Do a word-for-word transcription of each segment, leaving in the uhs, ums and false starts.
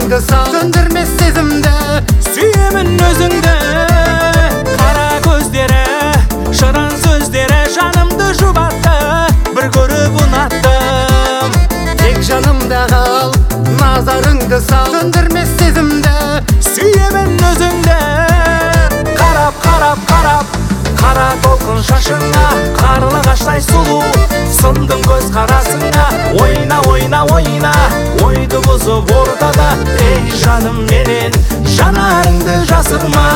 жанарыңды сал, сөндірмес сезімді, сүйемін өзіңді. Қара көздері, шырын сөздері жанымды жұбатты, бір көріп ұнаттым. тек жанымда қал, назарыңды сал, сөндірмес сезімді, сүйемін өзіңді. Қарап, қарап, қарап, қара толқын шашыңа, қарлығаштай сұлу, сындым көз қарасыңа. Ойна, ойна, ойна, ойды бұзып ортада, ей жаным менен жанарыңды жасырма.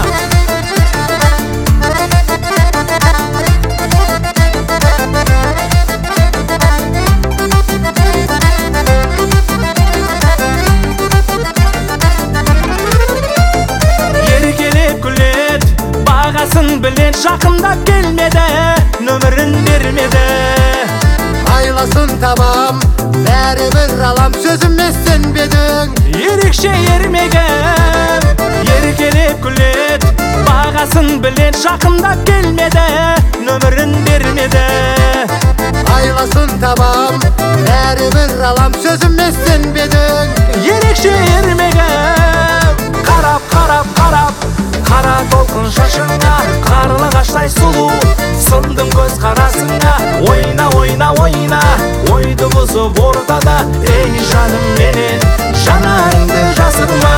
Бағасын білет, жақындап келмеді, нөмірін бермеді. айласын табам, бәрібір алам, сөзіме сенбедің. Ерекше ермегім, еркелеп күлет, бағасын білет, жақындап келмеді, нөмірін бермеді. айласын табам, бәрібір алам, сөзіме сенбедің. Ерекше ермегім, қарап, қарап, қарап, қара толқын шашыңа, қарлығаштай сұлу, сындым көз қарасыңа. Ойна, ойна, ойна, ойды бұзып ортада, ей жаным менен жанарыңды жасырма.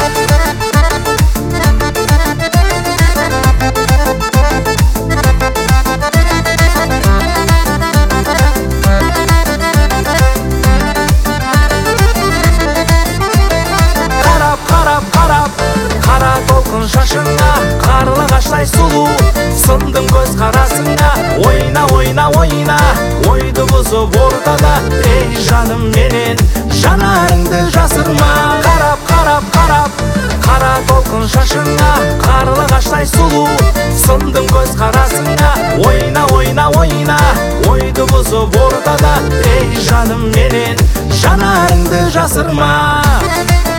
Қарап, қарап, қарап, қара толқын шашыңа, қарлығаштай сұлу, сындым көз қарасыңа. Ойна, ойна, ойна, ойды бұзып ортада, ей жаным менен жанарыңды жасырма. Қарап, қарап, қарап, қара толқын шашыңа, қарлығаштай сұлу, сындым көз қарасыңа. Ойна, ойна, ойна, ойды бұзып ортада, ей жаным менен жанарыңды жасырма.